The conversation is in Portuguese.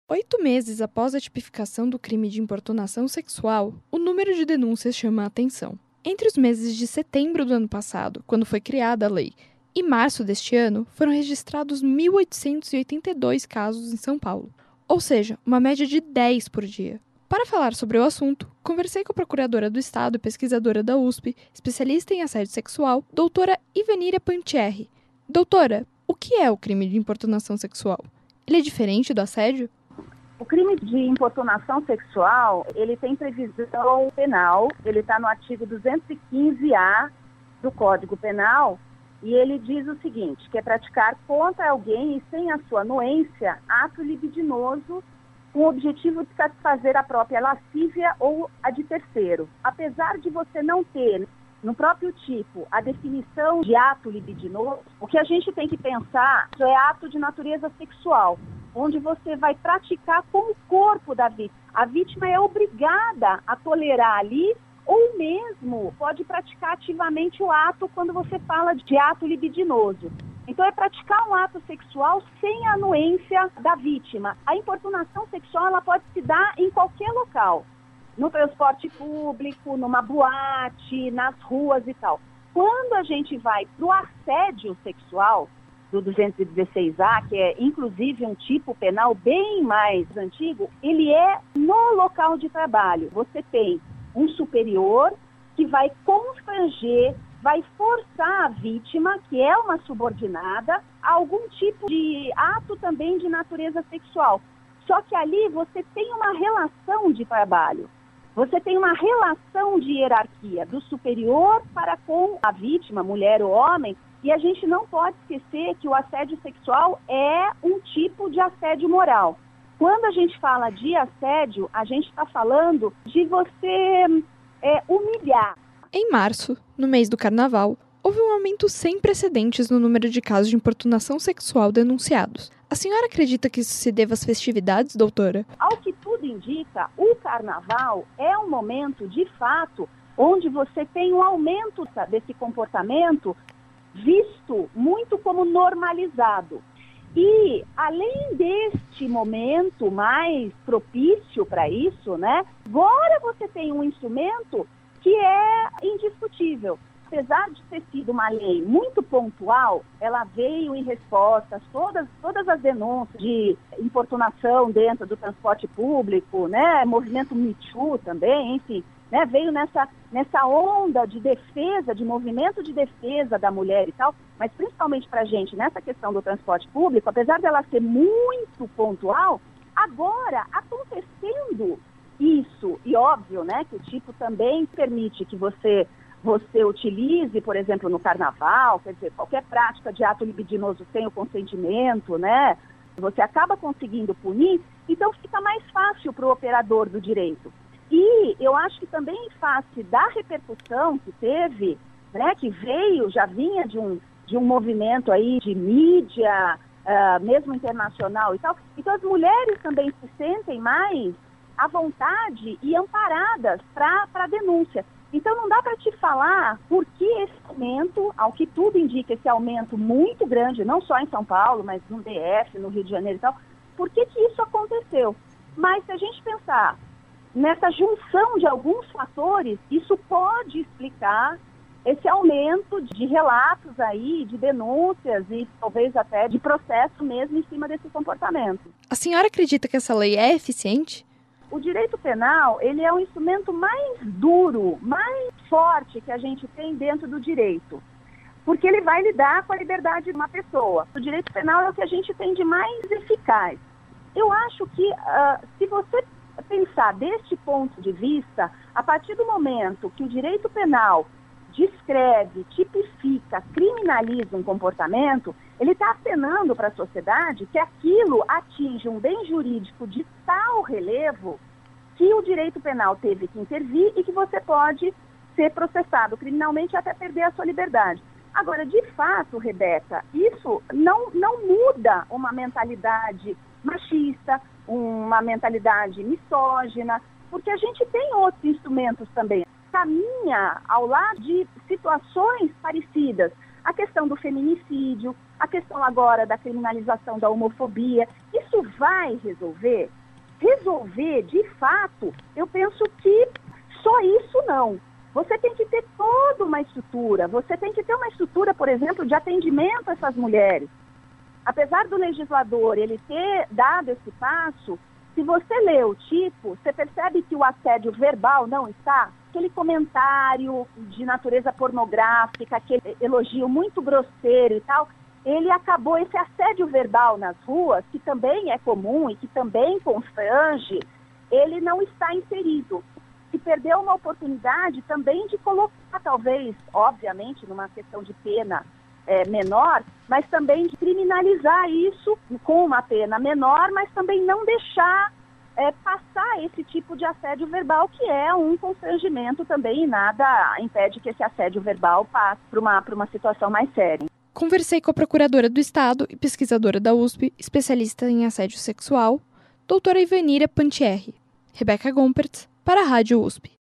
8 meses após a tipificação do crime de importunação sexual, o número de denúncias chama a atenção. Entre os meses de setembro do ano passado, quando foi criada a lei, e março deste ano, foram registrados 1.882 casos em São Paulo, ou seja, uma média de 10 por dia. Para falar sobre o assunto, conversei com a procuradora do Estado e pesquisadora da USP, especialista em assédio sexual, doutora Iveníria Pantierri. Doutora, o que é o crime de importunação sexual? Ele é diferente do assédio? O crime de importunação sexual, ele tem previsão penal, ele está no artigo 215-A do Código Penal, e ele diz o seguinte, que é praticar contra alguém e sem a sua anuência, ato libidinoso com o objetivo de satisfazer a própria lascívia ou a de terceiro. Apesar de você não ter no próprio tipo a definição de ato libidinoso, o que a gente tem que pensar é ato de natureza sexual, onde você vai praticar com o corpo da vítima. A vítima é obrigada a tolerar ali, ou mesmo pode praticar ativamente o ato quando você fala de ato libidinoso. Então é praticar um ato sexual sem a anuência da vítima. A importunação sexual ela pode se dar em qualquer local, no transporte público, numa boate, nas ruas e tal. Quando a gente vai para o assédio sexual, do 216-A, que é inclusive um tipo penal bem mais antigo, ele é no local de trabalho. Você tem um superior que vai constranger, vai forçar a vítima, que é uma subordinada, a algum tipo de ato também de natureza sexual. Só que ali você tem uma relação de trabalho. Você tem uma relação de hierarquia do superior para com a vítima, mulher ou homem, e a gente não pode esquecer que o assédio sexual é um tipo de assédio moral. Quando a gente fala de assédio, a gente está falando de você humilhar. Em março, no mês do Carnaval, houve um aumento sem precedentes no número de casos de importunação sexual denunciados. A senhora acredita que isso se deva às festividades, doutora? Ao que tudo indica, o Carnaval é um momento, de fato, onde você tem um aumento desse comportamento visto muito como normalizado. E, além deste momento mais propício para isso, né, agora você tem um instrumento que é indiscutível. Apesar de ter sido uma lei muito pontual, ela veio em resposta a todas as denúncias de importunação dentro do transporte público, né, movimento Me Too também, enfim, né, veio nessa onda de defesa, de movimento de defesa da mulher e tal, mas principalmente para a gente, nessa questão do transporte público, apesar dela ser muito pontual, agora, acontecendo isso, e óbvio, né, que o tipo também permite que você utilize, por exemplo, no Carnaval, quer dizer, qualquer prática de ato libidinoso sem o consentimento, né, você acaba conseguindo punir, então fica mais fácil para o operador do direito. E eu acho que também em face da repercussão que teve, né, que já vinha de um movimento aí de mídia, mesmo internacional e tal, então as mulheres também se sentem mais à vontade e amparadas para a denúncia. Então não dá para te falar por que esse aumento, ao que tudo indica, esse aumento muito grande, não só em São Paulo, mas no DF, no Rio de Janeiro e tal, por que isso aconteceu? Mas se a gente pensar nessa junção de alguns fatores, isso pode explicar esse aumento de relatos aí, de denúncias e talvez até de processo mesmo em cima desse comportamento. A senhora acredita que essa lei é eficiente? O direito penal, ele é um instrumento mais duro, mais forte que a gente tem dentro do direito, porque ele vai lidar com a liberdade de uma pessoa. O direito penal é o que a gente tem de mais eficaz. Eu acho que, se você pensar deste ponto de vista, a partir do momento que o direito penal descreve, tipifica, criminaliza um comportamento, ele está acenando para a sociedade que aquilo atinge um bem jurídico de tal relevo que o direito penal teve que intervir e que você pode ser processado criminalmente até perder a sua liberdade. Agora, de fato, Rebeca, isso não muda uma mentalidade machista, uma mentalidade misógina, porque a gente tem outros instrumentos também. Caminha ao lado de situações parecidas. A questão do feminicídio, a questão agora da criminalização da homofobia. Isso vai resolver? Resolver, de fato, eu penso que só isso não. Você tem que ter toda uma estrutura, você tem que ter uma estrutura, por exemplo, de atendimento a essas mulheres. Apesar do legislador ele ter dado esse passo, se você lê o tipo, você percebe que o assédio verbal não está? Aquele comentário de natureza pornográfica, aquele elogio muito grosseiro e tal, ele acabou, esse assédio verbal nas ruas, que também é comum e que também constrange, ele não está inserido. Se perdeu uma oportunidade também de colocar, talvez, obviamente, numa questão de pena menor, mas também de criminalizar isso com uma pena menor, mas também não deixar passar esse tipo de assédio verbal, que é um constrangimento também, e nada impede que esse assédio verbal passe para uma situação mais séria. Conversei com a procuradora do Estado e pesquisadora da USP, especialista em assédio sexual, doutora Ivanira Pantierri. Rebeca Gompertz, para a Rádio USP.